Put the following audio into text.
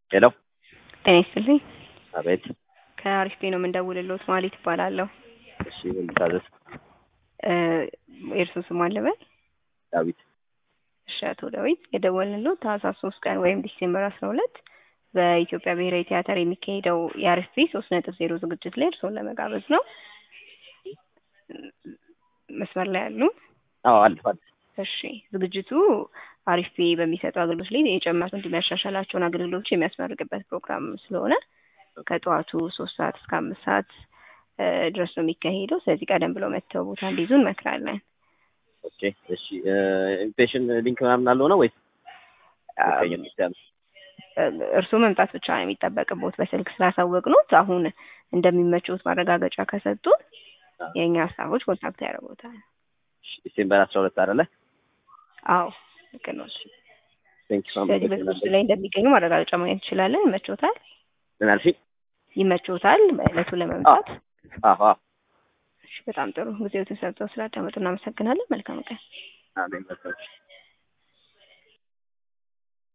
ሄሎ ጤና ይስጥልኝ። አቤት። ከአሪፍ ነው የምንደውልልዎት ማለት ይባላለሁ። እሺ ምን ልታዘዝ? የእርሶ ስም ማን ልበል? ዳዊት። እሺ አቶ ዳዊት የደወልንልዎት ታህሳስ 3 ቀን ወይም ዲሴምበር 12 በኢትዮጵያ ብሔራዊ ቲያትር የሚካሄደው የአሪፍ 3.0 ዝግጅት ላይ እርሶን ለመጋበዝ ነው። መስመር ላይ ያሉ? አዎ አለሁ። እሺ ዝግጅቱ አሪፍ በሚሰጠው አገልግሎት ላይ የጨመሩት እንዲያሻሻላቸውን አገልግሎቶች የሚያስመርቅበት ፕሮግራም ስለሆነ ከጠዋቱ 3 ሰዓት እስከ 5 ሰዓት ድረስ ነው የሚካሄደው። ስለዚህ ቀደም ብለው መተው ቦታ እንዲይዙ እንመክራለን። ኦኬ እሺ። ኢንቪቴሽን ሊንክ ምናምን አለው ነው ወይስ እርሱ መምጣት ብቻ ነው የሚጠበቅበት። በስልክ ስላሳወቅኑት አሁን እንደሚመቹት ማረጋገጫ ከሰጡ የኛ ስታፎች ኮንታክት ያደርጉታል። ዲሴምበር 12 አይደለ? አዎ ልክ ነው። ቴንክ ዩ ስለዚህ በዝግጅቱ ላይ እንደሚገኙ ማረጋገጫ ማግኘት እንችላለን። ይመቾታል? ምን አልሽኝ? ይመቾታል በእለቱ ለመምጣት? አዎ። እሺ በጣም ጥሩ። ጊዜዎትን ሰጥተው ስላዳመጡ እናመሰግናለን። መልካም ቀን። አሜን።